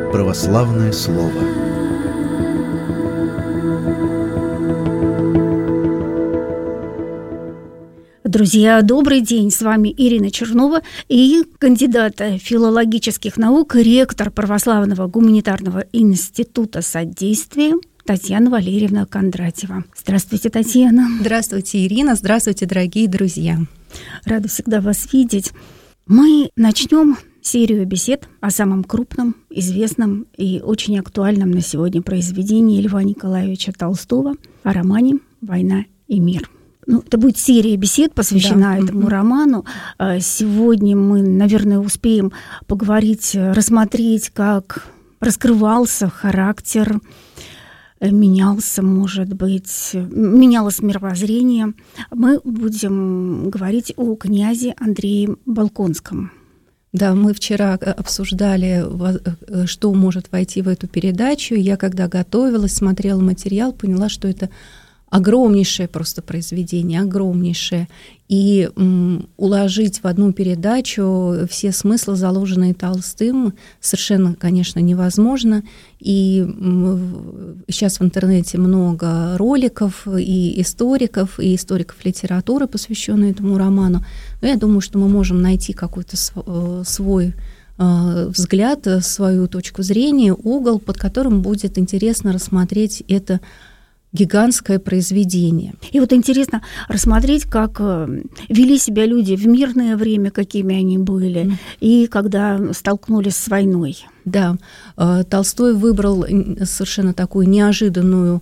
Православное слово. Друзья, добрый день! С вами Ирина Чернова и кандидат филологических наук, ректор Православного гуманитарного института содействия Татьяна Валерьевна Кондратьева. Здравствуйте, Татьяна. Здравствуйте, Ирина. Здравствуйте, дорогие друзья. Рада всегда вас видеть. Мы начнем серию бесед о самом крупном, известном и очень актуальном на сегодня произведении Льва Николаевича Толстого о романе «Война и мир». Это будет серия бесед, посвящена этому роману. Сегодня мы, наверное, успеем поговорить, рассмотреть, как раскрывался характер, менялось мировоззрение. Мы будем говорить о князе Андрее Болконском. Да, мы вчера обсуждали, что может войти в эту передачу. Я, когда готовилась, смотрела материал, поняла, что это огромнейшее просто произведение, огромнейшее. И уложить в одну передачу все смыслы, заложенные Толстым, совершенно, конечно, невозможно. И сейчас в интернете много роликов и историков литературы, посвященных этому роману. Но я думаю, что мы можем найти какой-то свой взгляд, свою точку зрения, угол, под которым будет интересно рассмотреть это гигантское произведение. И вот интересно рассмотреть, как вели себя люди в мирное время, какими они были, и когда столкнулись с войной. Да, Толстой выбрал совершенно такую неожиданную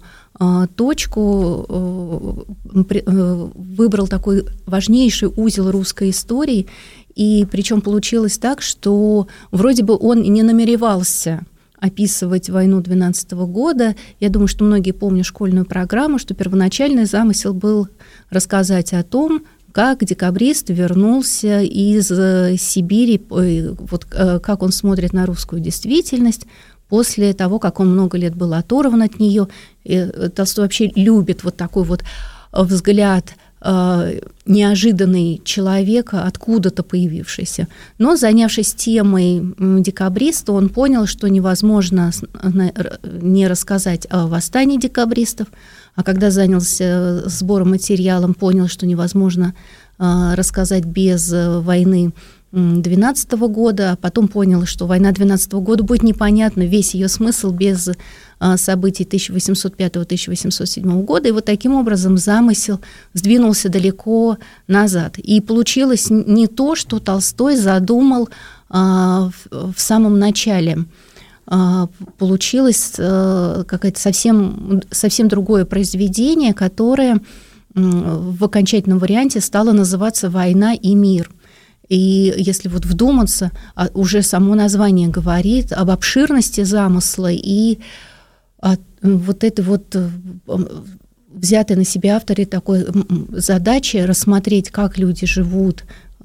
точку, выбрал такой важнейший узел русской истории, и причем получилось так, что вроде бы он и не намеревался описывать войну 12 года. Я думаю, что многие помнят школьную программу, что первоначальный замысел был рассказать о том, как декабрист вернулся из Сибири, вот как он смотрит на русскую действительность после того, как он много лет был оторван от нее. Толстой вообще любит вот такой вот взгляд неожиданный человека, откуда-то появившийся. Но, занявшись темой декабриста, он понял, что невозможно не рассказать о восстании декабристов, а когда занялся сбором материалом, понял, что невозможно рассказать без войны 12 года, а потом понял, что война 12 года будет непонятна, весь ее смысл без событий 1805-1807 года. И вот таким образом замысел сдвинулся далеко назад. И получилось не то, что Толстой задумал в самом начале. Получилось какое-то совсем другое произведение, которое в окончательном варианте стало называться «Война и мир». И если вот вдуматься, уже само название говорит об обширности замысла и вот этой вот взятой на себя авторы такой задачи рассмотреть, как люди живут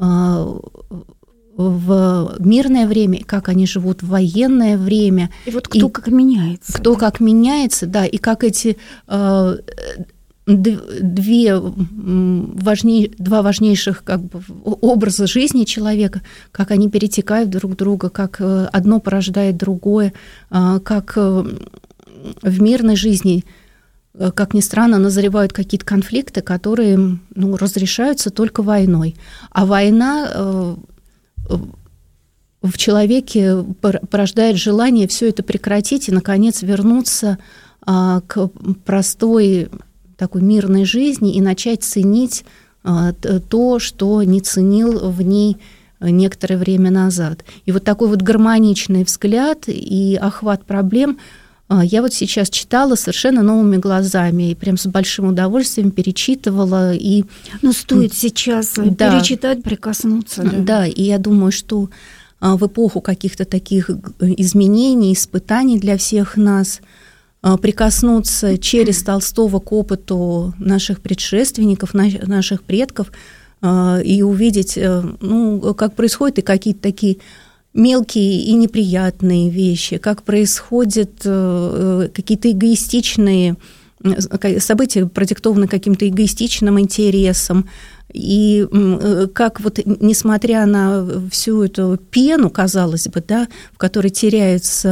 в мирное время, как они живут в военное время. И вот кто как меняется. Кто как меняется, да, и как эти два важнейших как бы образа жизни человека, как они перетекают друг в друга, как одно порождает другое, как в мирной жизни, как ни странно, назревают какие-то конфликты, которые разрешаются только войной. А война в человеке порождает желание все это прекратить и, наконец, вернуться к простой такой мирной жизни и начать ценить то, что не ценил в ней некоторое время назад. И вот такой вот гармоничный взгляд и охват проблем я вот сейчас читала совершенно новыми глазами и прям с большим удовольствием перечитывала. Стоит сейчас перечитать, прикоснуться. Да, и я думаю, что в эпоху каких-то таких изменений, испытаний для всех нас прикоснуться через Толстого к опыту наших предшественников, наших предков и увидеть, как происходят и какие-то такие мелкие и неприятные вещи, как происходят какие-то эгоистичные события, продиктованы каким-то эгоистичным интересом, и как вот, несмотря на всю эту пену, казалось бы, да, в которой теряются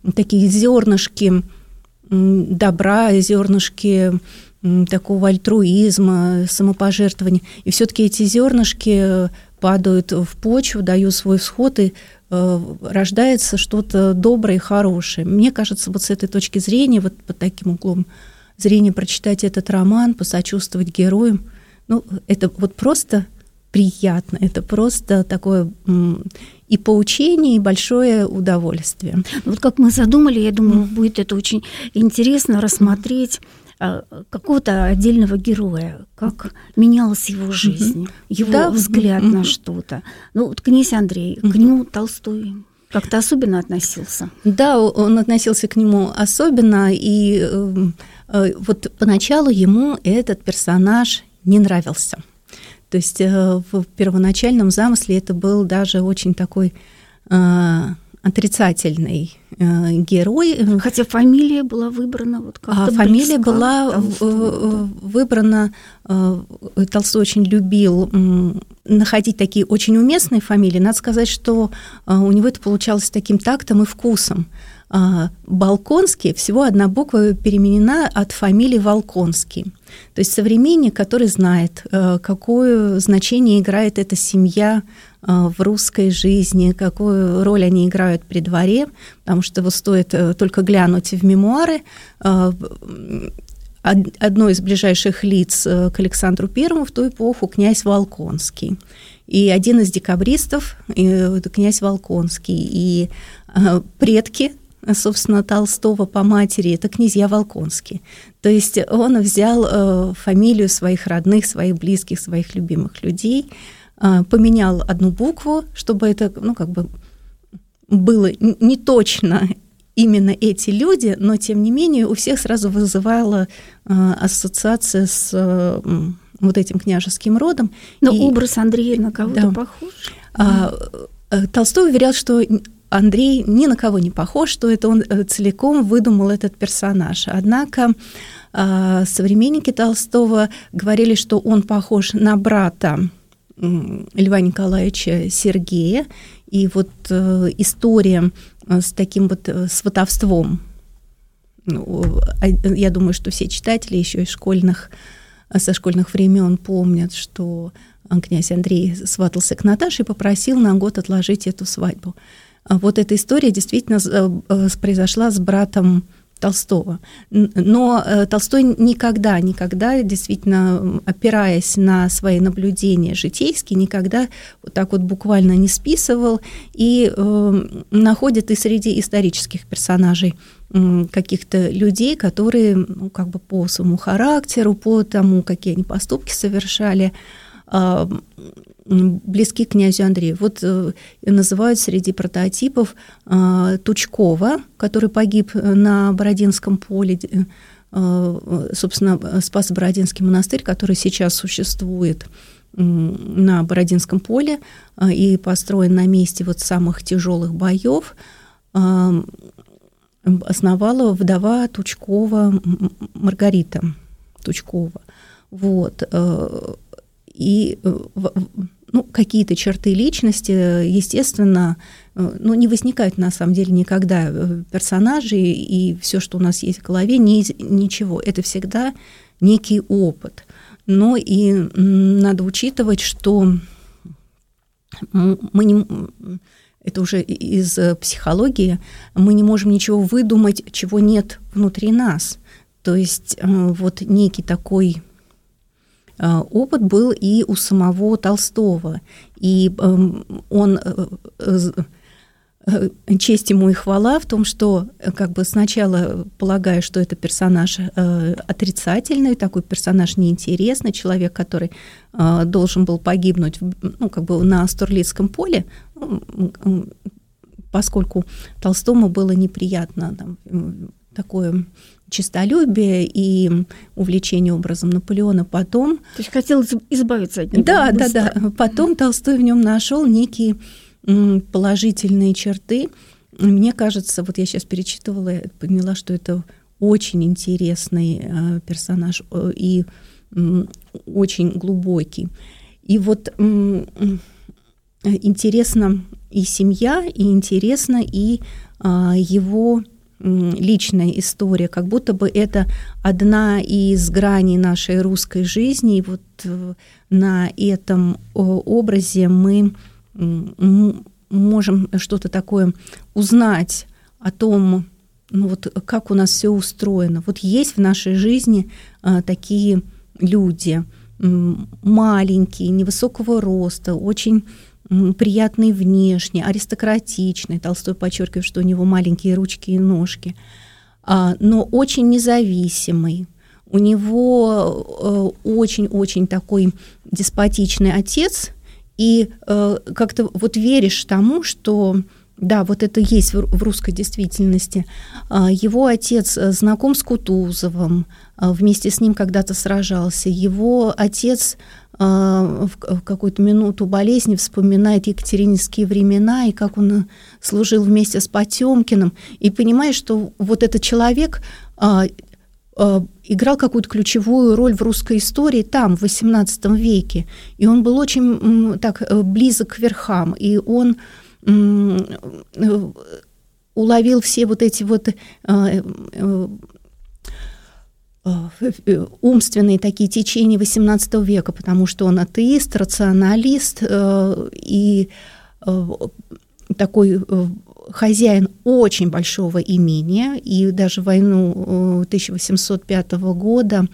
такие зернышки добра, зернышки такого альтруизма, самопожертвования. И все-таки эти зернышки падают в почву, дают свой всход, и рождается что-то доброе и хорошее. Мне кажется, вот с этой точки зрения, вот под таким углом зрения прочитать этот роман, посочувствовать героям, это вот просто приятно, это просто такое и поучение, и большое удовольствие. Вот как мы задумали, я думаю, будет это очень интересно рассмотреть какого-то отдельного героя, как менялась его жизнь, его взгляд на что-то. Вот князь Андрей, к нему Толстой как-то особенно относился. Да, он относился к нему особенно, и вот поначалу ему этот персонаж не нравился. То есть в первоначальном замысле это был даже очень такой отрицательный герой. Хотя фамилия была выбрана вот как-то фамилия была выбрана. Толстой очень любил находить такие очень уместные фамилии. Надо сказать, что у него это получалось таким тактом и вкусом. Болконский, всего одна буква переменена от фамилии Волконский. То есть современник, который знает, какое значение играет эта семья в русской жизни, какую роль они играют при дворе, потому что вот стоит только глянуть в мемуары. Одно из ближайших лиц к Александру Первому в ту эпоху князь Волконский. И один из декабристов князь Волконский. И предки, собственно, Толстого по матери, это князья Волконские. То есть он взял фамилию своих родных, своих близких, своих любимых людей, поменял одну букву, чтобы это, было не точно именно эти люди, но, тем не менее, у всех сразу вызывала ассоциация с вот этим княжеским родом. Но образ Андрея на кого-то похож? Толстой уверял, что Андрей ни на кого не похож, что это он целиком выдумал этот персонаж. Однако современники Толстого говорили, что он похож на брата Льва Николаевича Сергея. И вот история с таким вот сватовством, я думаю, что все читатели еще из со школьных времен помнят, что князь Андрей сватался к Наташе и попросил на год отложить эту свадьбу. Вот эта история действительно произошла с братом Толстого. Но Толстой никогда, действительно, опираясь на свои наблюдения житейские, никогда вот так вот буквально не списывал и находит и среди исторических персонажей каких-то людей, которые по своему характеру, по тому, какие они поступки совершали, близки к князю Андрею. Вот называют среди прототипов Тучкова, который погиб на Бородинском поле, собственно, Спасо-Бородинский монастырь, который сейчас существует на Бородинском поле и построен на месте вот самых тяжелых боев, основала вдова Тучкова Маргарита Тучкова. Вот. И какие-то черты личности, естественно, не возникают на самом деле никогда персонажей, и все, что у нас есть в голове, ничего. Это всегда некий опыт. Но и надо учитывать, что мы не... Это уже из психологии. Мы не можем ничего выдумать, чего нет внутри нас. То есть вот некий такой опыт был и у самого Толстого. И он, честь ему и хвала в том, что сначала полагая, что это персонаж отрицательный, такой персонаж неинтересный, человек, который должен был погибнуть на Астурлицком поле, поскольку Толстому было неприятно такое честолюбие и увлечение образом Наполеона. Потом... То есть хотел избавиться от него. Да. Потом Толстой в нем нашел некие положительные черты. Мне кажется, вот я сейчас перечитывала, я поняла, что это очень интересный персонаж и очень глубокий. И вот интересна и семья, и интересна и его личная история, как будто бы это одна из граней нашей русской жизни. И вот на этом образе мы можем что-то такое узнать о том, ну вот как у нас все устроено. Вот есть в нашей жизни такие люди, маленькие, невысокого роста, очень приятный внешне, аристократичный. Толстой подчеркивает, что у него маленькие ручки и ножки, но очень независимый. У него очень-очень такой деспотичный отец, и как-то вот веришь тому, что да, вот это есть в русской действительности. Его отец знаком с Кутузовым, вместе с ним когда-то сражался. Его отец в какую-то минуту болезни вспоминает екатерининские времена и как он служил вместе с Потёмкиным. И понимаешь, что вот этот человек играл какую-то ключевую роль в русской истории там, в XVIII веке. И он был очень так близок к верхам. И он уловил все вот эти вот умственные такие течения XVIII века, потому что он атеист, рационалист и такой хозяин очень большого имения, и даже в войну 1805 года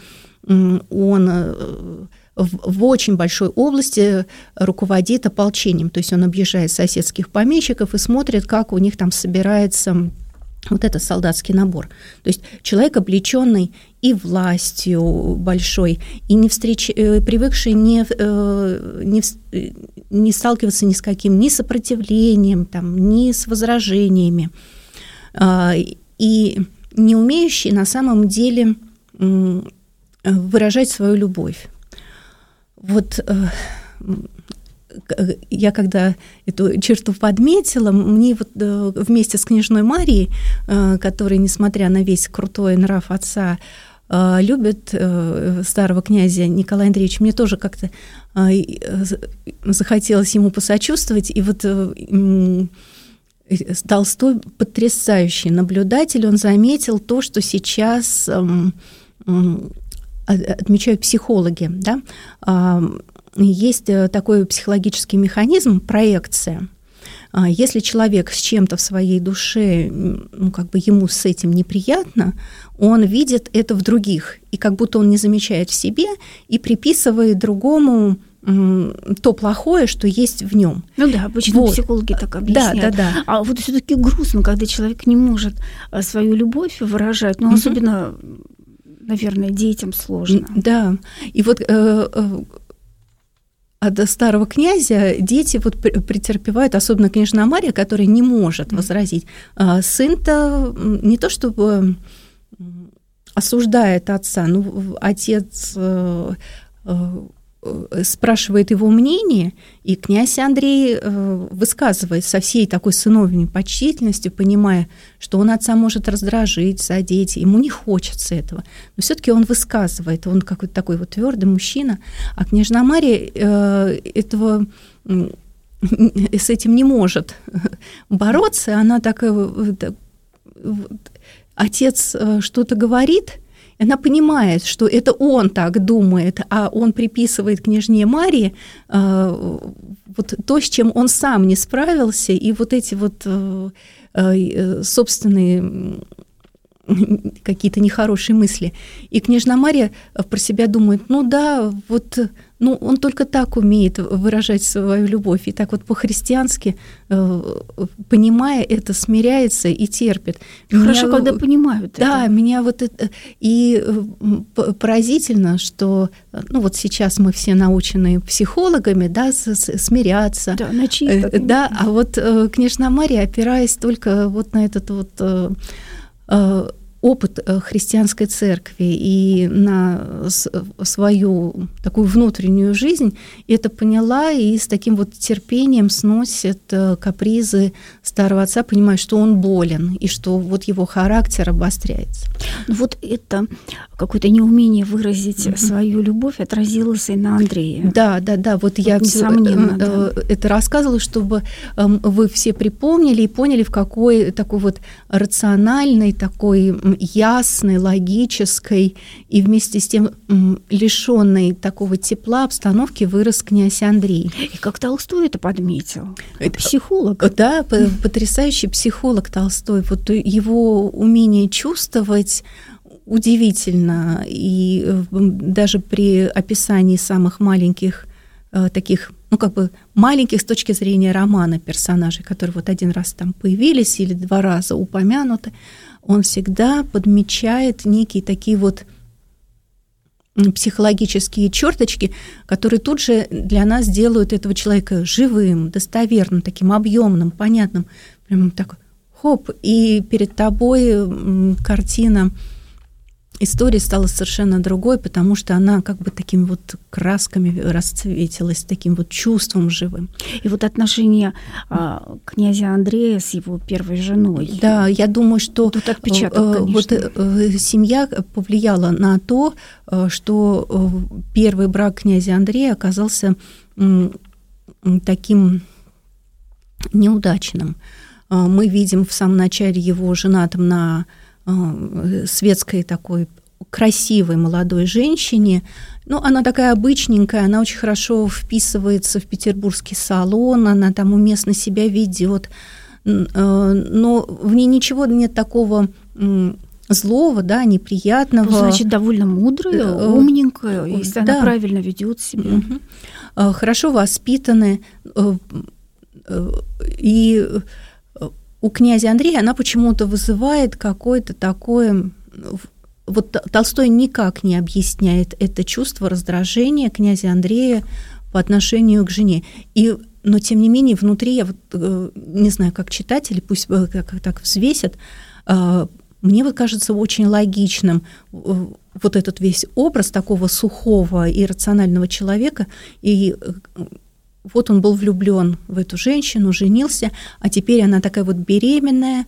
он в очень большой области руководит ополчением, то есть он объезжает соседских помещиков и смотрит, как у них там собирается вот этот солдатский набор. То есть человек, облеченный и властью большой, и привыкший не сталкиваться ни с каким ни сопротивлением, там, ни с возражениями, и не умеющий на самом деле выражать свою любовь. Вот я когда эту черту подметила, мне вот вместе с княжной Марией, которая, несмотря на весь крутой нрав отца, любит старого князя Николая Андреевича, мне тоже как-то захотелось ему посочувствовать. И вот Толстой потрясающий наблюдатель, он заметил то, что сейчас отмечают психологи, да? Есть такой психологический механизм проекция. Если человек с чем-то в своей душе, ну, как бы ему с этим неприятно, он видит это в других, и как будто он не замечает в себе и приписывает другому то плохое, что есть в нем. Ну да, обычно вот. Психологи так объясняют. Да. А вот все-таки грустно, когда человек не может свою любовь выражать, но особенно, наверное, детям сложно. Да, и вот от старого князя дети вот претерпевают, особенно княжна Мария, которая не может возразить. Сын-то не то чтобы осуждает отца, но отец спрашивает его мнение, и князь Андрей высказывает со всей такой сыновней почтительностью, понимая, что он отца может раздражить, задеть, ему не хочется этого. Но все-таки он высказывает, он какой-то такой вот твердый мужчина, а княжна Мария этого с этим не может бороться, она так, отец что-то говорит, она понимает, что это он так думает, а он приписывает княжне Марии вот то, с чем он сам не справился, и вот эти вот собственные какие-то нехорошие мысли. И княжна Мария про себя думает, ну да, вот, ну он только так умеет выражать свою любовь, и так вот по-христиански, понимая это, смиряется и терпит. Хорошо, когда понимают да, это. Меня вот это... И поразительно, что, ну вот сейчас мы все научены психологами, да, смиряться. Да, начитаны. Да, а вот княжна Мария, опираясь только вот на этот вот опыт христианской церкви и на свою такую внутреннюю жизнь, это поняла и с таким вот терпением сносит капризы старого отца, понимая, что он болен и что вот его характер обостряется. Вот это какое-то неумение выразить свою любовь отразилось и на Андрее. Да. Вот я это рассказывала, чтобы вы все припомнили и поняли, в какой такой вот рациональной, такой ясной, логической и вместе с тем лишённой такого тепла обстановки вырос князь Андрей. И как Толстой это подметил. Психолог. Да, потрясающий психолог Толстой. Вот его умение чувствовать удивительно. И даже при описании самых маленьких таких, маленьких с точки зрения романа персонажей, которые вот один раз там появились или 2 раза упомянуты, он всегда подмечает некие такие вот психологические черточки, которые тут же для нас делают этого человека живым, достоверным, таким объемным, понятным. Прям так, хоп, и перед тобой картина история стала совершенно другой, потому что она как бы такими вот красками расцветилась, таким вот чувством живым. И вот отношения князя Андрея с его первой женой. Да, я думаю, что тут отпечаток, конечно. Вот семья повлияла на то, что первый брак князя Андрея оказался таким неудачным. Мы видим в самом начале его женатым на светской такой красивой молодой женщине. Она такая обычненькая, она очень хорошо вписывается в петербургский салон, она там уместно себя ведет, но в ней ничего нет такого злого, да, неприятного. Значит, довольно мудрая, умненькая, если она правильно ведет себя. Хорошо воспитанная. И у князя Андрея она почему-то вызывает какое-то такое... Вот Толстой никак не объясняет это чувство раздражения князя Андрея по отношению к жене. Но, тем не менее, внутри, я вот, не знаю, как читатели, пусть как так взвесят, мне вот кажется очень логичным вот этот весь образ такого сухого и рационального человека, и вот он был влюблён в эту женщину, женился, а теперь она такая вот беременная,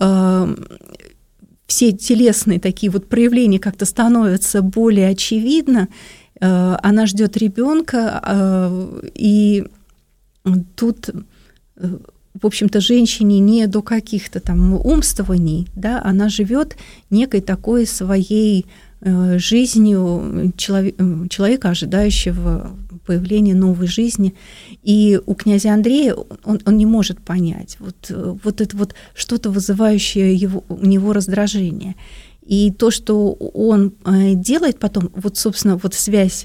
все телесные такие вот проявления как-то становятся более очевидны, она ждёт ребёнка, и тут, в общем-то, женщине не до каких-то там умствований, да, она живёт некой такой своей жизнью человека, ожидающего появления новой жизни. И у князя Андрея он не может понять вот это вот что-то вызывающее у него раздражение. И то, что он делает потом, вот, собственно, вот связь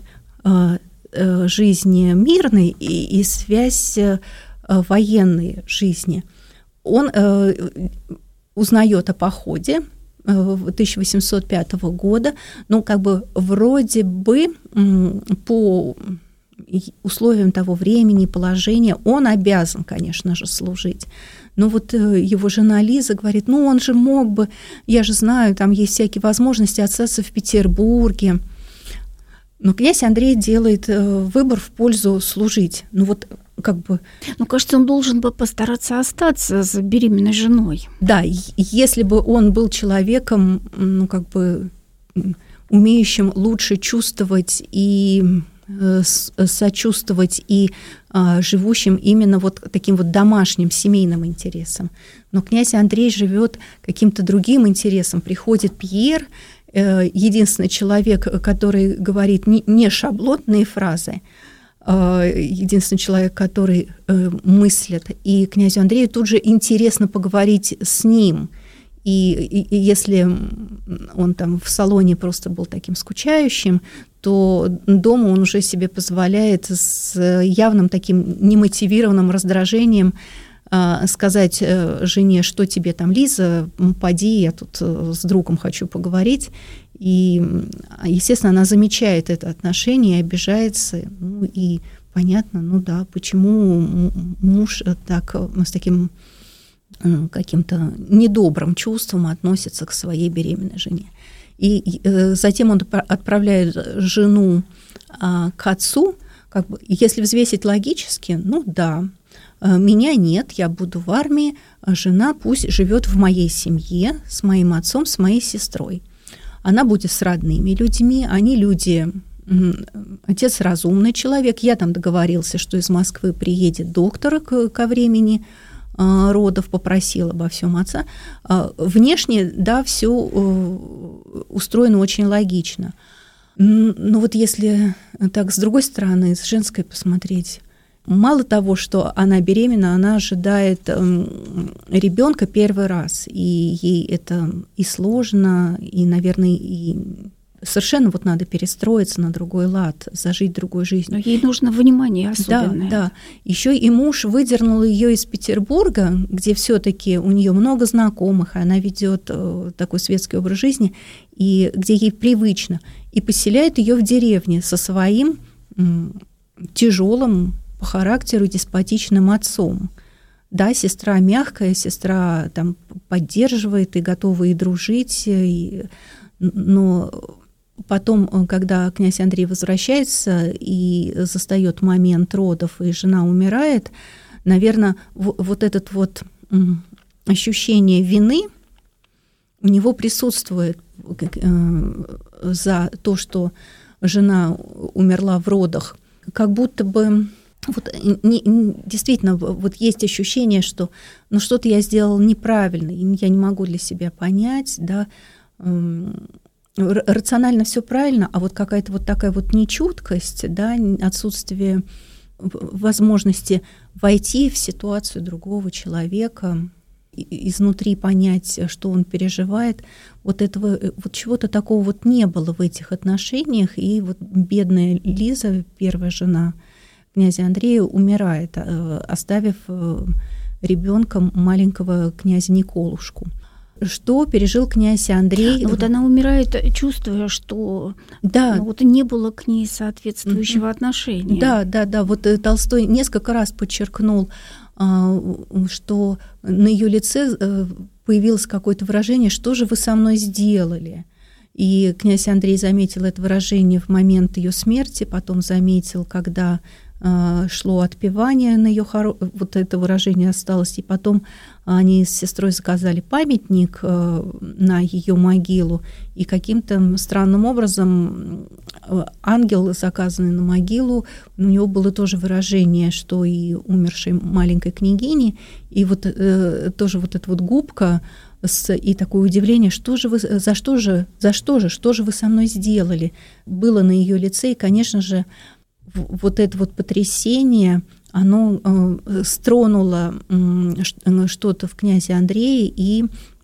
жизни мирной и связь военной жизни, он узнает о походе 1805 года, как бы вроде бы по условиям того времени, положения, он обязан, конечно же, служить. Но вот его жена Лиза говорит, он же мог бы, я же знаю, там есть всякие возможности остаться в Петербурге. Но князь Андрей делает выбор в пользу служить. Кажется, он должен бы постараться остаться с беременной женой. Да, если бы он был человеком, умеющим лучше чувствовать и сочувствовать и живущим именно вот таким вот домашним семейным интересом. Но князь Андрей живет каким-то другим интересом. Приходит Пьер, единственный человек, который говорит не шаблонные фразы, единственный человек, который мыслит. И князю Андрею тут же интересно поговорить с ним. И если он там в салоне просто был таким скучающим, то дома он уже себе позволяет с явным таким немотивированным раздражением сказать жене, что тебе там, Лиза, поди, я тут с другом хочу поговорить. И, естественно, она замечает это отношение и обижается. И понятно, почему муж так с таким каким-то недобрым чувством относится к своей беременной жене. И затем он отправляет жену к отцу, как бы, если взвесить логически, ну да, меня нет, я буду в армии, жена пусть живет в моей семье, с моим отцом, с моей сестрой. Она будет с родными людьми, они люди, отец разумный человек, я там договорился, что из Москвы приедет доктор ко времени родов, попросил обо всем отца. Внешне, да, все устроено очень логично. Но вот если так с другой стороны, с женской посмотреть, мало того, что она беременна, она ожидает ребенка первый раз, и ей это и сложно, и, наверное, и совершенно вот надо перестроиться на другой лад, зажить другой жизнью. Но ей нужно внимание особенное. Да. Еще и муж выдернул ее из Петербурга, где все-таки у нее много знакомых, она ведет такой светский образ жизни, и где ей привычно, и поселяет ее в деревне со своим тяжелым по характеру деспотичным отцом. Да, сестра мягкая, сестра там поддерживает и готова и дружить, но потом, когда князь Андрей возвращается и застает момент родов, и жена умирает, наверное, вот это вот ощущение вины у него присутствует за то, что жена умерла в родах, как будто бы вот, действительно, вот есть ощущение, что ну, что-то я сделала неправильно, я не могу для себя понять, да, рационально все правильно, а вот какая-то вот такая вот нечуткость, да, отсутствие возможности войти в ситуацию другого человека, изнутри понять, что он переживает, вот этого, вот чего-то такого вот не было в этих отношениях, и вот бедная Лиза, первая жена князя Андрея, умирает, оставив ребенка маленького князя Николушку. Что пережил князь Андрей? Вот она умирает, чувствуя, что да. вот не было к ней соответствующего отношения. Да. Вот Толстой несколько раз подчеркнул, что на ее лице появилось какое-то выражение: «Что же вы со мной сделали?» И князь Андрей заметил это выражение в момент ее смерти, потом заметил, когда шло отпевание, на ее вот это выражение осталось, и потом они с сестрой заказали памятник на ее могилу, и каким-то странным образом ангел, заказанный на могилу, у него было тоже выражение, что и умершей маленькой княгини, и вот тоже вот эта вот губка и такое удивление, что же вы вы со мной сделали, было на ее лице, и, конечно же, вот это вот потрясение, оно стронуло что-то в князе Андрее, и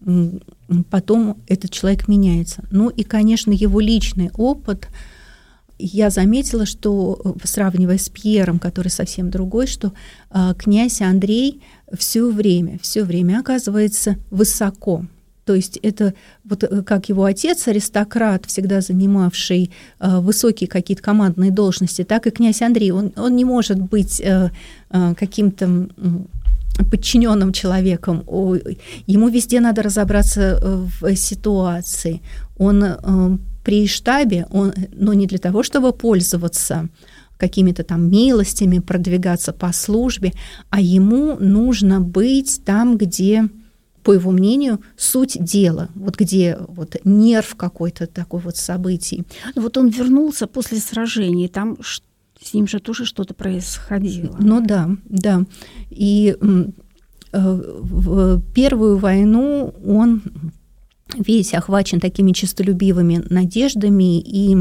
потом этот человек меняется. Ну и, конечно, его личный опыт. Я заметила, что, сравнивая с Пьером, который совсем другой, что князь Андрей все время оказывается высоко. То есть это вот как его отец, аристократ, всегда занимавший высокие какие-то командные должности, так и князь Андрей. Он не может быть каким-то подчиненным человеком. Ему везде надо разобраться в ситуации. Он при штабе, но не для того, чтобы пользоваться какими-то там милостями, продвигаться по службе, а ему нужно быть там, где, по его мнению, суть дела, вот где вот нерв какой-то такой вот событий. Вот он вернулся после сражений, там с ним же тоже что-то происходило. Ну да. И в Первую войну он весь охвачен такими честолюбивыми надеждами, и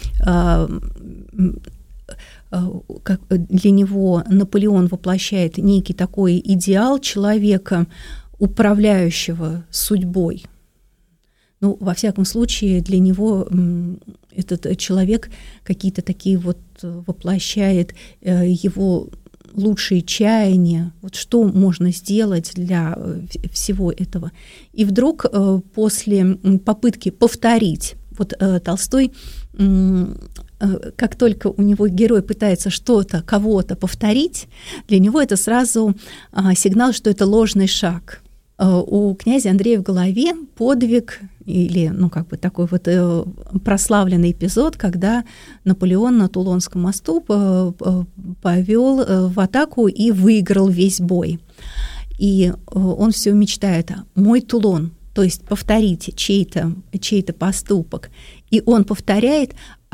как для него Наполеон воплощает некий такой идеал человека, управляющего судьбой. Ну, во всяком случае, для него этот человек какие-то такие вот воплощает его лучшие чаяния, вот что можно сделать для всего этого. И вдруг после попытки повторить, вот Толстой, как только у него герой пытается что-то, кого-то повторить, для него это сразу сигнал, что это ложный шаг. у князя Андрея в голове подвиг или, такой вот прославленный эпизод, когда Наполеон на Тулонском мосту повел в атаку и выиграл весь бой. И он все мечтает: «Мой Тулон», то есть повторите чей-то поступок. И он повторяет,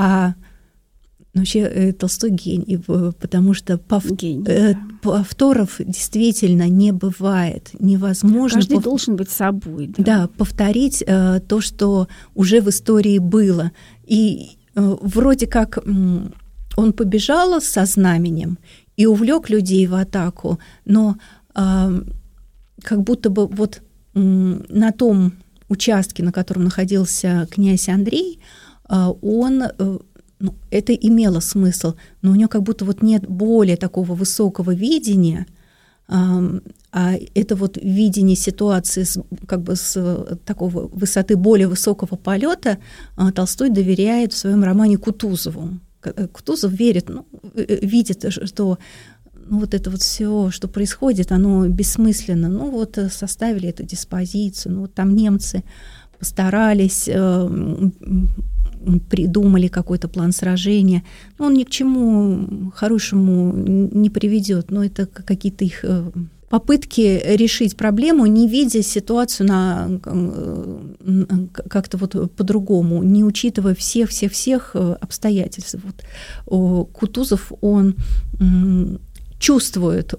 вообще Толстой гений, потому что повторов действительно не бывает. Невозможно. Каждый должен быть собой. Да, повторить то, что уже в истории было. И вроде как он побежал со знаменем и увлек людей в атаку, но как будто бы вот на том участке, на котором находился князь Андрей, он... это имело смысл, но у него как будто вот нет более такого высокого видения, а это вот видение ситуации с такого высоты более высокого полета Толстой доверяет в своем романе Кутузову. Кутузов видит, что вот это вот все, что происходит, оно бессмысленно. Составили эту диспозицию, там немцы постарались, придумали какой-то план сражения. Он ни к чему хорошему не приведет. Это какие-то их попытки решить проблему, не видя ситуацию как-то вот по-другому, не учитывая всех обстоятельств. Кутузов, он чувствует,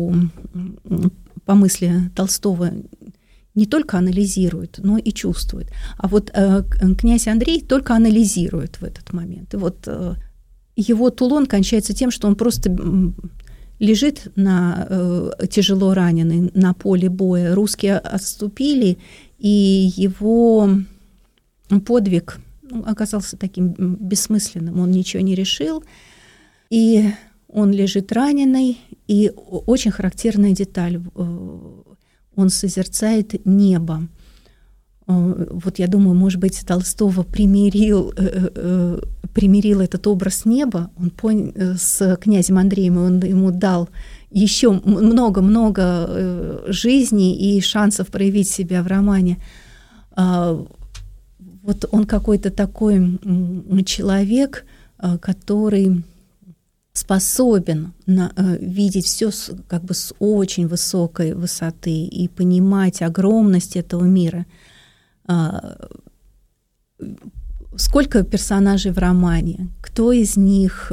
по мысли Толстого, не только анализирует, но и чувствует. А вот князь Андрей только анализирует в этот момент. И его Тулон кончается тем, что он просто лежит тяжело раненый на поле боя. Русские отступили, и его подвиг оказался таким бессмысленным. Он ничего не решил, и он лежит раненый. И очень характерная деталь — он созерцает небо. Я думаю, может быть, Толстого примирил этот образ неба, он с князем Андреем, он ему дал еще много-много жизней и шансов проявить себя в романе. Он какой-то такой человек, который способен видеть все с очень высокой высоты и понимать огромность этого мира. Сколько персонажей в романе? Кто из них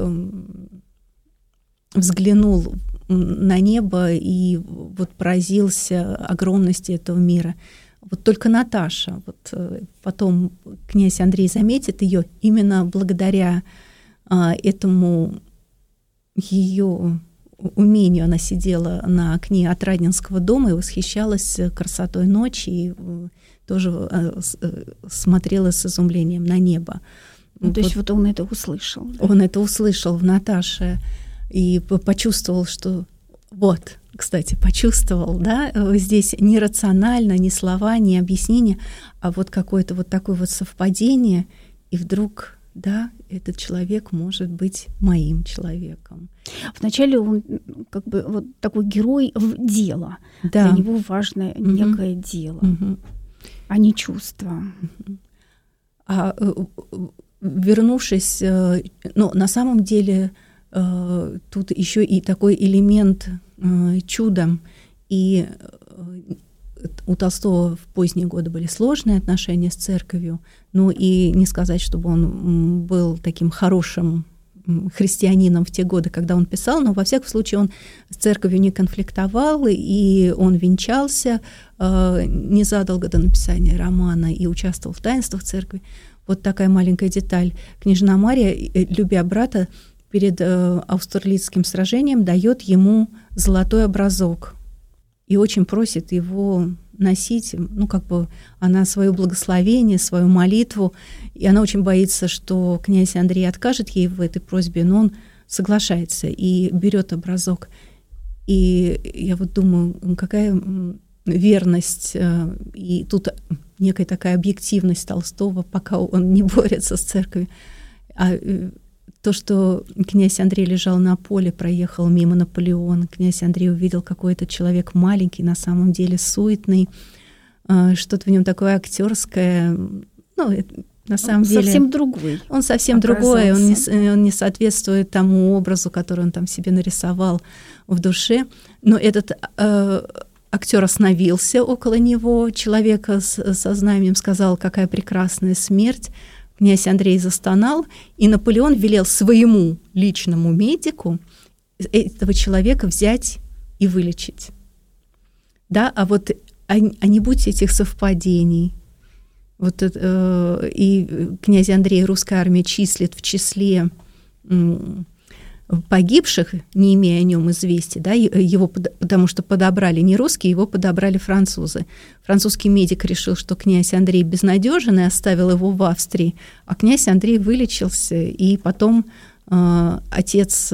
взглянул на небо и поразился огромности этого мира? Только Наташа. Потом князь Андрей заметит ее именно благодаря этому ее умению. Она сидела на окне Отрадненского дома и восхищалась красотой ночи, и тоже смотрела с изумлением на небо. То есть он это услышал. Да? Он это услышал в Наташе и почувствовал, что... кстати, почувствовал, да, здесь не рационально, ни слова, ни объяснения, а какое-то такое совпадение, и вдруг... Да, этот человек может быть моим человеком. Вначале он такой герой в дело. Да. Для него важно некое дело, а не чувство. Вернувшись, на самом деле тут еще и такой элемент чуда. И у Толстого в поздние годы были сложные отношения с церковью, и не сказать, чтобы он был таким хорошим христианином в те годы, когда он писал, но во всяком случае он с церковью не конфликтовал, и он венчался незадолго до написания романа и участвовал в таинствах церкви. Такая маленькая деталь. Княжна Мария, любя брата, перед Аустерлицким сражением дает ему золотой образок и очень просит его носить, она свое благословение, свою молитву, и она очень боится, что князь Андрей откажет ей в этой просьбе, но он соглашается и берет образок. И я думаю, какая верность, и тут некая такая объективность Толстого, пока он не борется с церковью. то, что князь Андрей лежал на поле, проехал мимо Наполеон, князь Андрей увидел, какой это человек маленький, на самом деле суетный, что-то в нем такое актерское, на самом деле... Совсем другой. Он совсем другой, он не соответствует тому образу, который он там себе нарисовал в душе. Но этот актер остановился около него, человека со знаменем, сказал, какая прекрасная смерть. Князь Андрей застонал, и Наполеон велел своему личному медику этого человека взять и вылечить. Да, а вот не будь этих совпадений. Вот, и князь Андрей русская армия числит в числе погибших, не имея о нем известия, да, его, потому что подобрали не русские, его подобрали французы. Французский медик решил, что князь Андрей безнадежен, и оставил его в Австрии, а князь Андрей вылечился, и потом отец,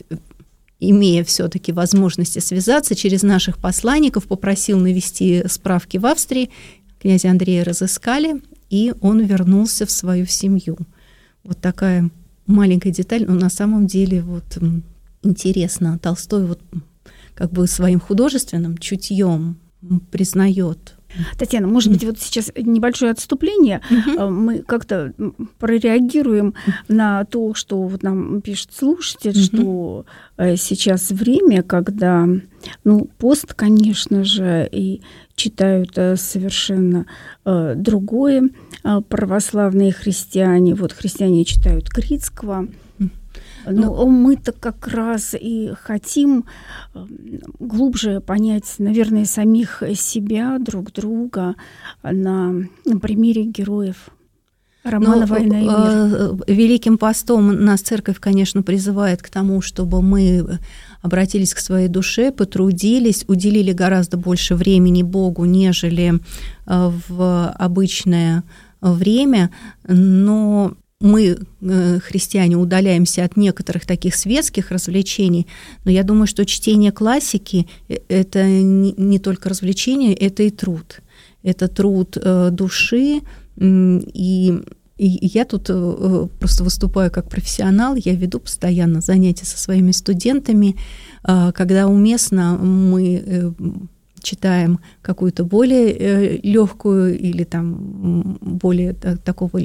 имея все-таки возможности связаться через наших посланников, попросил навести справки в Австрии, князя Андрея разыскали, и он вернулся в свою семью. Вот такая маленькая деталь, но на самом деле вот интересно. Толстой вот как бы своим художественным чутьем признает. Татьяна, может быть, вот сейчас небольшое отступление. Мы как-то прореагируем на то, что вот нам пишет слушатель, что сейчас время, когда, пост, конечно же, и читают совершенно другое православные христиане. Вот христиане читают Крицкого. Но мы-то как раз и хотим глубже понять, наверное, самих себя, друг друга на примере героев романа «Война и мир». Великим постом нас церковь, конечно, призывает к тому, чтобы мы обратились к своей душе, потрудились, уделили гораздо больше времени Богу, нежели в обычное время, но мы, христиане, удаляемся от некоторых таких светских развлечений, но я думаю, что чтение классики – это не только развлечение, это и труд. Это труд души, и я тут просто выступаю как профессионал, я веду постоянно занятия со своими студентами, когда уместно мы читаем какую-то более легкую или там более такого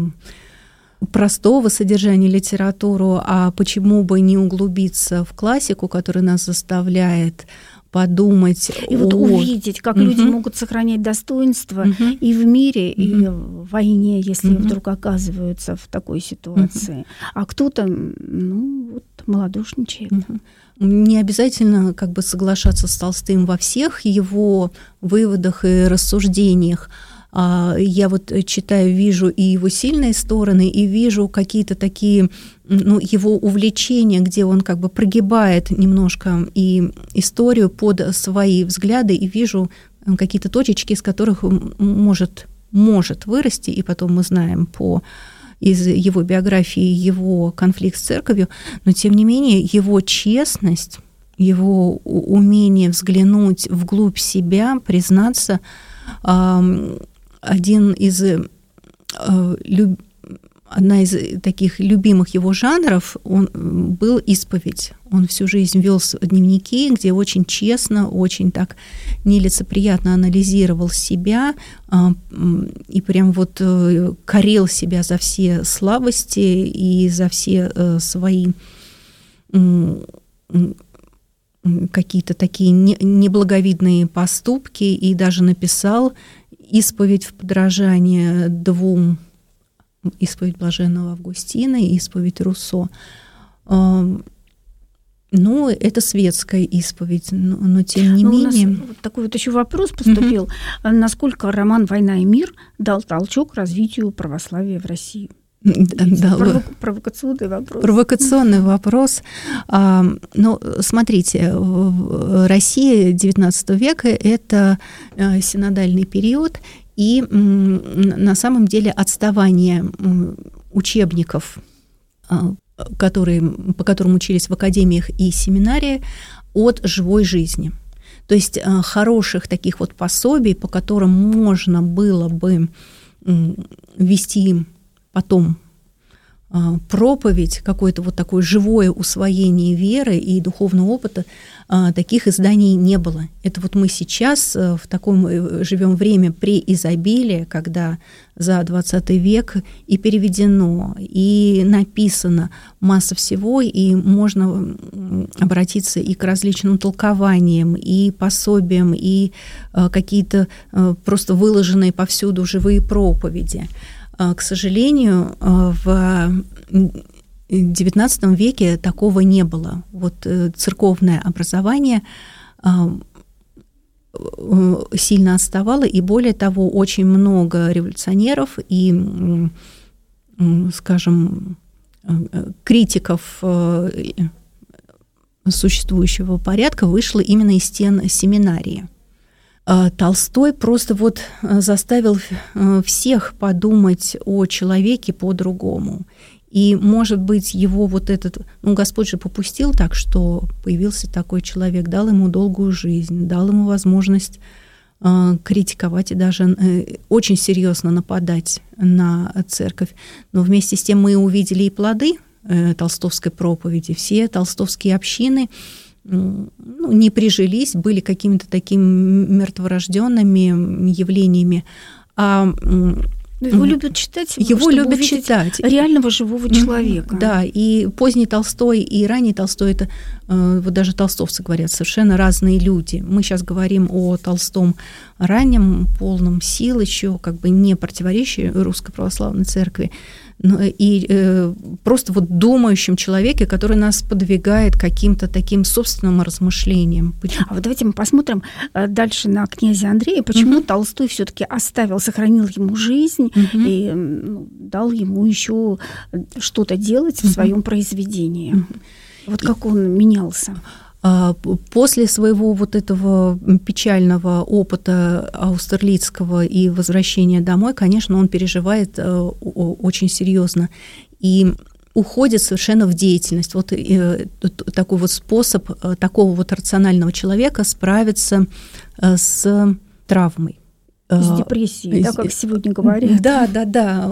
простого содержания литературу, а почему бы не углубиться в классику, которая нас заставляет подумать и вот увидеть, как люди могут сохранять достоинство и в мире, и в войне, если вдруг оказываются в такой ситуации. А кто-то, малодушничает. Не обязательно как бы соглашаться с Толстым во всех его выводах и рассуждениях. Я вот читаю, вижу и его сильные стороны, и вижу какие-то такие, его увлечения, где он как бы прогибает немножко и историю под свои взгляды, и вижу какие-то точечки, из которых может вырасти, и потом мы знаем из его биографии его конфликт с церковью, но тем не менее его честность, его умение взглянуть вглубь себя, признаться, одна из таких любимых его жанров был исповедь. Он всю жизнь вел дневники, где очень честно, очень так нелицеприятно анализировал себя и прям вот корил себя за все слабости и за все свои какие-то такие неблаговидные поступки, и даже написал исповедь в подражание двум: исповедь блаженного Августина и исповедь Руссо. Это светская исповедь, но тем не менее... У нас такой вот еще вопрос поступил. Насколько роман «Война и мир» дал толчок развитию православия в России? Провокационный вопрос. Провокационный вопрос. Смотрите, Россия XIX века – это синодальный период, и на самом деле отставание учебников, по которым учились в академиях и семинарии, от живой жизни. То есть хороших таких вот пособий, по которым можно было бы вести потом проповедь, какое-то вот такое живое усвоение веры и духовного опыта, таких изданий не было. Это вот мы сейчас в таком живем время преизобилия, когда за 20 век и переведено, и написано масса всего, и можно обратиться и к различным толкованиям, и пособиям, и какие-то просто выложенные повсюду живые проповеди. К сожалению, в XIX веке такого не было. Вот церковное образование сильно отставало, и более того, очень много революционеров и, скажем, критиков существующего порядка вышло именно из стен семинарии. Толстой просто вот заставил всех подумать о человеке по-другому. И, может быть, его вот этот... Господь же попустил так, что появился такой человек, дал ему долгую жизнь, дал ему возможность критиковать и даже очень серьезно нападать на церковь. Но вместе с тем мы увидели и плоды толстовской проповеди. Все толстовские общины не прижились, были какими-то такими мертворожденными явлениями. Его любят читать, его любят читать. Реального живого человека. Да, и поздний Толстой, и ранний Толстой, это вот даже толстовцы говорят, совершенно разные люди. Мы сейчас говорим о Толстом раннем, полном сил, еще как бы не противоречащей Русской Православной Церкви, и просто вот думающем человеке, который нас подвигает к каким-то таким собственным размышлениям. А вот давайте мы посмотрим дальше на князя Андрея, почему Толстой все-таки сохранил ему жизнь и дал ему еще что-то делать в своем произведении. Вот как он менялся. После своего вот этого печального опыта аустерлицкого и возвращения домой, конечно, он переживает очень серьезно и уходит совершенно в деятельность. Вот такой вот способ такого вот рационального человека справиться с травмой. С депрессией, да, как сегодня говорят. Да.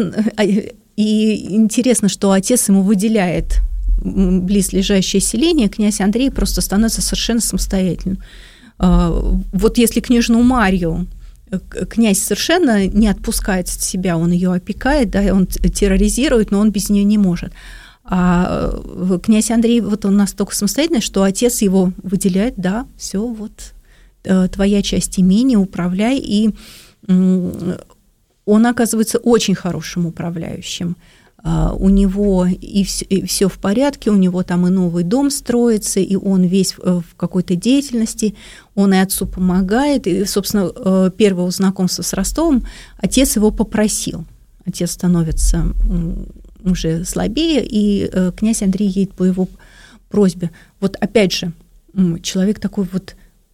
И интересно, что отец ему выделяет близлежащее селение, князь Андрей просто становится совершенно самостоятельным. Вот если княжну Марью князь совершенно не отпускает от себя, он ее опекает, да, он терроризирует, но он без нее не может. А князь Андрей, вот он настолько самостоятельный, что отец его выделяет, да, все, вот твоя часть имения, управляй, и он оказывается очень хорошим управляющим. У него и все в порядке, у него там и новый дом строится, и он весь в какой-то деятельности, он и отцу помогает. И, собственно, первого знакомства с Ростовом отец его попросил. Отец становится уже слабее, и князь Андрей едет по его просьбе. Вот опять же, человек такой вот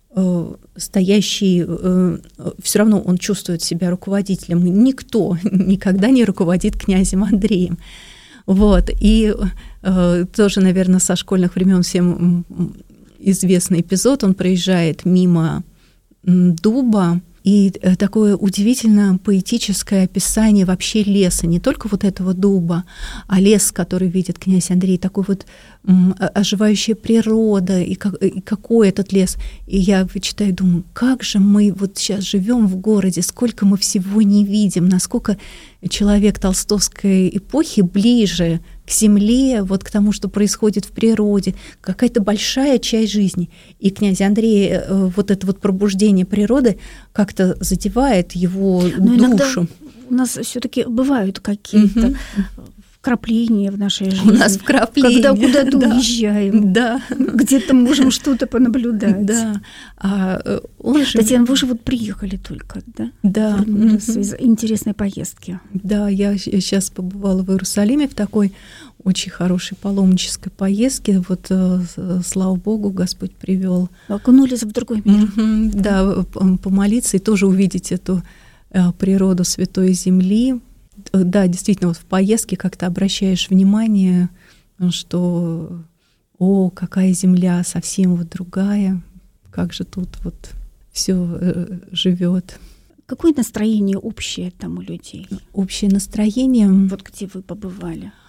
стоящий, все равно он чувствует себя руководителем. Никто никогда не руководит князем Андреем. Вот. И тоже, наверное, со школьных времен всем известный эпизод. Он проезжает мимо дуба, и такое удивительно поэтическое описание вообще леса, не только вот этого дуба, а лес, который видит князь Андрей, такой вот оживающая природа, и какой этот лес. И я читаю, думаю, как же мы вот сейчас живем в городе, сколько мы всего не видим, насколько человек толстовской эпохи ближе к земле, вот к тому, что происходит в природе, какая-то большая часть жизни. И князь Андрей вот это вот пробуждение природы как-то задевает его душу. У нас все-таки бывают какие-то вкрапления в нашей жизни. У нас вкрапления. Когда куда-то уезжаем. Да. Где-то можем что-то понаблюдать. Да. Татьяна, вы же вот приехали только, да? Да. Из интересной поездки. Да, я сейчас побывала в Иерусалиме в такой очень хорошей паломнической поездке. Вот, слава Богу, Господь привел. Окунулись в другой мир. Да, помолиться и тоже увидеть эту природу Святой Земли. Да, действительно, вот в поездке как-то обращаешь внимание, что какая земля совсем вот другая, как же тут вот все живет. Какое настроение общее там у людей? Общее настроение. Вот где вы побывали?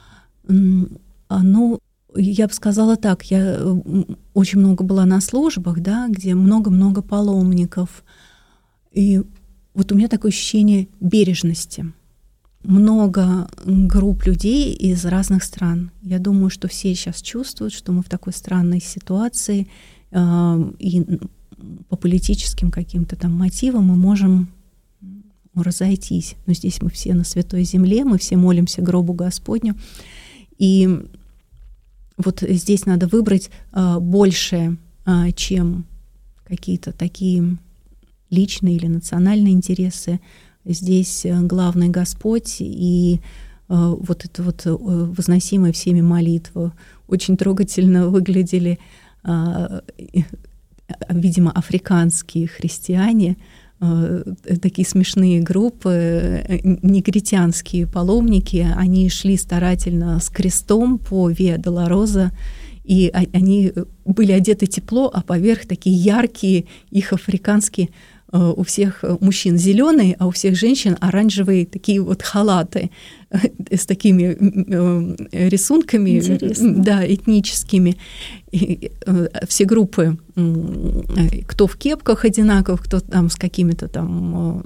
Ну, я бы сказала так, я очень много была на службах, да, где много-много паломников. И вот у меня такое ощущение бережности. Много групп людей из разных стран. Я думаю, что все сейчас чувствуют, что мы в такой странной ситуации, и по политическим каким-то там мотивам мы можем разойтись. Но здесь мы все на Святой Земле, мы все молимся гробу Господню. И вот здесь надо выбрать больше, чем какие-то такие личные или национальные интересы. Здесь главный Господь, и вот это вот возносимая всеми молитва. Очень трогательно выглядели, видимо, африканские христиане, такие смешные группы, негритянские паломники, они шли старательно с крестом по Виа-Долороза, и они были одеты тепло, а поверх такие яркие их африканские, у всех мужчин зеленые, а у всех женщин оранжевые такие вот халаты с такими рисунками, да, этническими. И все группы, кто в кепках одинаковых, кто там с какими-то там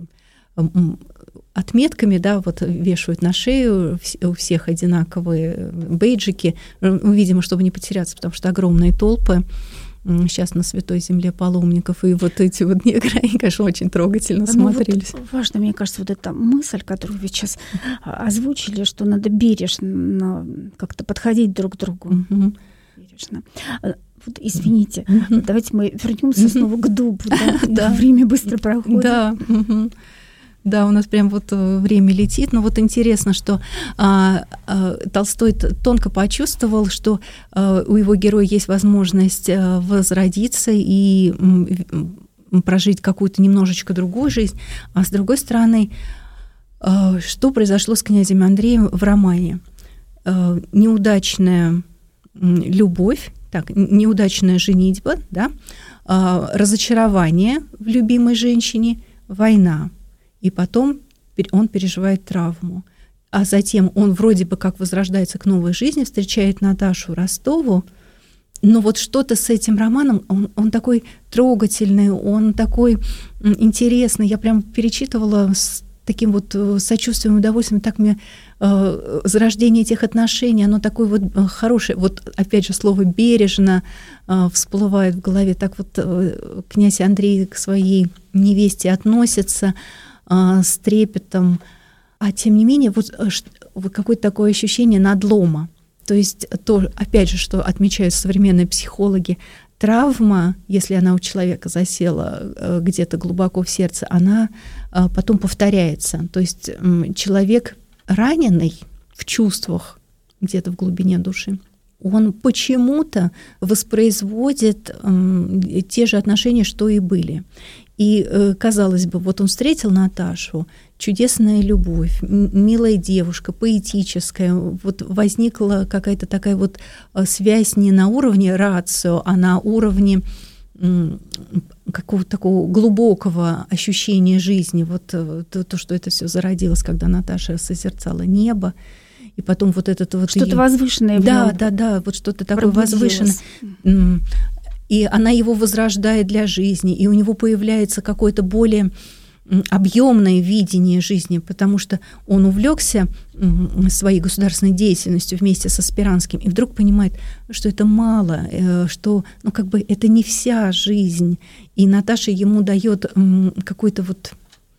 отметками, да, вот вешают на шею, у всех одинаковые бейджики, видимо, чтобы не потеряться, потому что огромные толпы сейчас на Святой Земле паломников, и вот эти вот негры, они, конечно, очень трогательно смотрелись. Вот важно, мне кажется, вот эта мысль, которую вы сейчас озвучили, что надо бережно как-то подходить друг к другу. Бережно. Вот, извините, давайте мы вернемся снова к дубу. Да? Время быстро проходит. Да. Да, у нас прям вот время летит. Но вот интересно, что Толстой тонко почувствовал, что у его героя есть возможность возродиться и прожить какую-то немножечко другую жизнь. А с другой стороны, что произошло с князем Андреем в романе? Неудачная любовь, неудачная женитьба, да? Разочарование в любимой женщине, война. И потом он переживает травму. А затем он вроде бы как возрождается к новой жизни, встречает Наташу Ростову. Но вот что-то с этим романом, он такой трогательный, он такой интересный. Я прям перечитывала с таким вот сочувствием и удовольствием. Так мне зарождение этих отношений, оно такое вот хорошее. Вот опять же слово «бережно» всплывает в голове. Так вот князь Андрей к своей невесте относится с трепетом, а тем не менее вот какое-то такое ощущение надлома. То есть то, опять же, что отмечают современные психологи, травма, если она у человека засела где-то глубоко в сердце, она потом повторяется. То есть человек раненый в чувствах где-то в глубине души, он почему-то воспроизводит те же отношения, что и были. И, казалось бы, вот он встретил Наташу, чудесная любовь, милая девушка, поэтическая, вот возникла какая-то такая вот связь не на уровне рацио, а на уровне какого-то такого глубокого ощущения жизни. Вот то, что это все зародилось, когда Наташа созерцала небо, и потом вот это вот... Что-то возвышенное в нём. Да, вот что-то такое возвышенное. И она его возрождает для жизни, и у него появляется какое-то более объемное видение жизни, потому что он увлекся своей государственной деятельностью вместе со Спиранским, и вдруг понимает, что это мало, что это не вся жизнь. И Наташа ему дает какой-то вот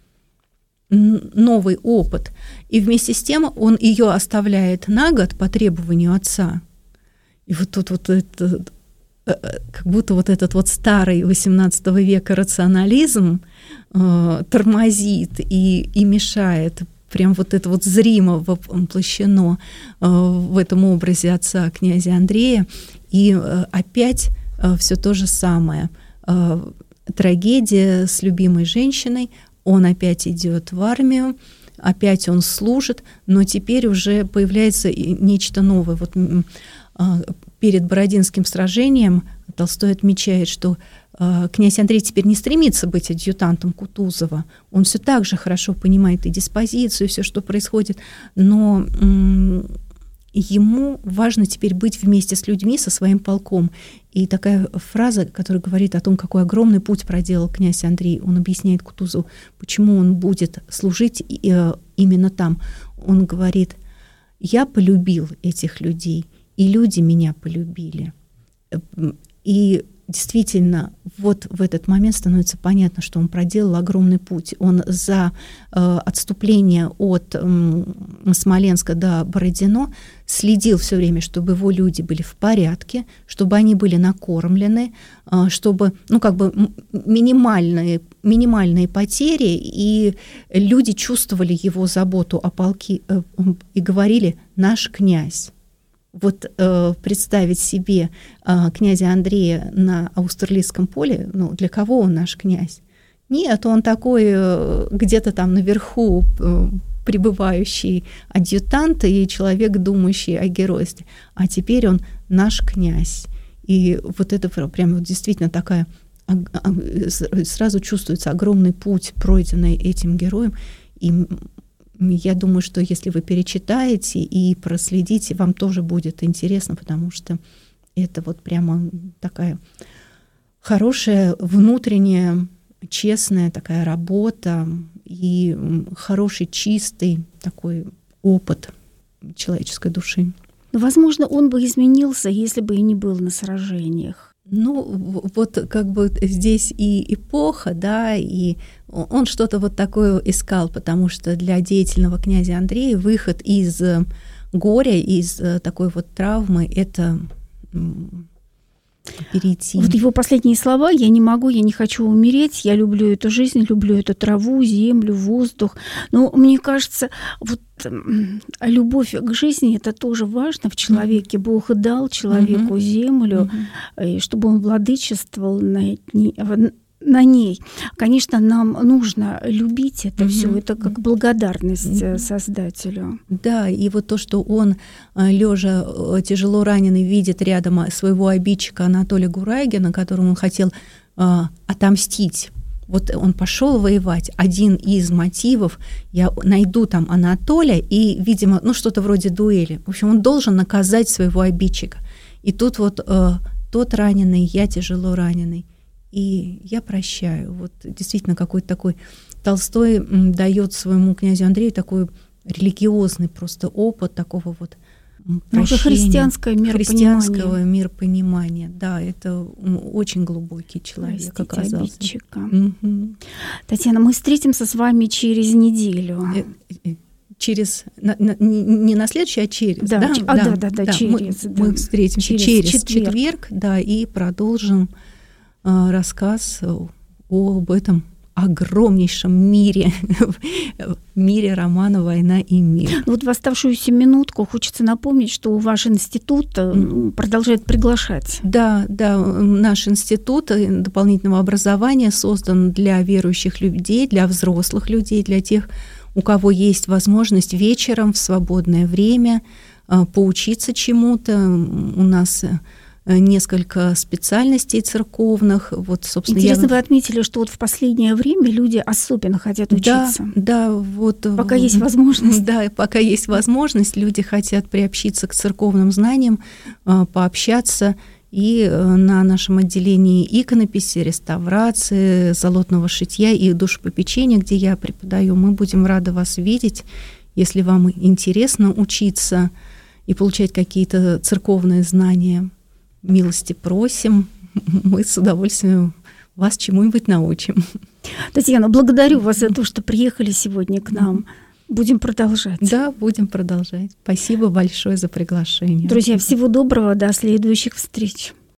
новый опыт. И вместе с тем он ее оставляет на год по требованию отца. И вот тут вот это... как будто вот этот вот старый XVIII века рационализм тормозит и мешает. Прям вот это вот зримо воплощено в этом образе отца князя Андрея. И опять все то же самое. Трагедия с любимой женщиной. Он опять идет в армию, опять он служит, но теперь уже появляется нечто новое. Вот перед Бородинским сражением Толстой отмечает, что князь Андрей теперь не стремится быть адъютантом Кутузова. Он все так же хорошо понимает и диспозицию, и все, что происходит, но ему важно теперь быть вместе с людьми, со своим полком. И такая фраза, которая говорит о том, какой огромный путь проделал князь Андрей, он объясняет Кутузову, почему он будет служить именно там. Он говорит: «Я полюбил этих людей, и люди меня полюбили». И действительно, вот в этот момент становится понятно, что он проделал огромный путь. Он за отступление от Смоленска до Бородино следил все время, чтобы его люди были в порядке, чтобы они были накормлены, чтобы, минимальные потери, и люди чувствовали его заботу о полке и говорили: «Наш князь». Вот представить себе князя Андрея на Аустерлицком поле, для кого он наш князь? Нет, он такой где-то там наверху пребывающий адъютант и человек, думающий о геройстве. А теперь он наш князь. И вот это прям действительно такая... Сразу чувствуется огромный путь, пройденный этим героем. И я думаю, что если вы перечитаете и проследите, вам тоже будет интересно, потому что это вот прямо такая хорошая, внутренняя, честная такая работа и хороший, чистый такой опыт человеческой души. Возможно, он бы изменился, если бы и не был на сражениях. Вот как бы здесь и эпоха, да, и он что-то вот такое искал, потому что для деятельного князя Андрея выход из горя, из такой вот травмы — это перейти. Вот его последние слова: «Я не могу, я не хочу умереть, я люблю эту жизнь, люблю эту траву, землю, воздух». Но мне кажется, вот любовь к жизни — это тоже важно в человеке. Бог дал человеку землю, и чтобы он владычествовал на ней. Конечно, нам нужно любить это все. Это как благодарность Создателю. Да, и вот то, что он, лежа тяжело раненый, видит рядом своего обидчика Анатолия Гурайгина, которому он хотел отомстить. Вот он пошел воевать. Один из мотивов: я найду там Анатолия, и, видимо, что-то вроде дуэли. В общем, он должен наказать своего обидчика. И тут вот тот раненый, я тяжело раненый. И я прощаю. Вот действительно какой-то такой... Толстой дает своему князю Андрею такой религиозный просто опыт такого вот прощения. Христианского миропонимания. Да, это очень глубокий человек оказался. Татьяна, мы встретимся с вами через неделю. Не на следующий, а через. Да, через. Мы встретимся через четверг, да, и продолжим рассказ об этом огромнейшем мире, мире романа «Война и мир». Вот в оставшуюся минутку хочется напомнить, что ваш институт продолжает приглашать. Да, наш институт дополнительного образования создан для верующих людей, для взрослых людей, для тех, у кого есть возможность вечером в свободное время поучиться чему-то. У нас несколько специальностей церковных. Вот, собственно, интересно, вы отметили, что вот в последнее время люди особенно хотят учиться. Да, вот. Пока есть возможность. Да, пока есть возможность, люди хотят приобщиться к церковным знаниям, пообщаться. И на нашем отделении иконописи, реставрации, золотного шитья и душепопечения, где я преподаю, мы будем рады вас видеть. Если вам интересно учиться и получать какие-то церковные знания, милости просим, мы с удовольствием вас чему-нибудь научим. Татьяна, благодарю вас за то, что приехали сегодня к нам. Будем продолжать. Да, будем продолжать. Спасибо большое за приглашение. Друзья, всего доброго, до следующих встреч.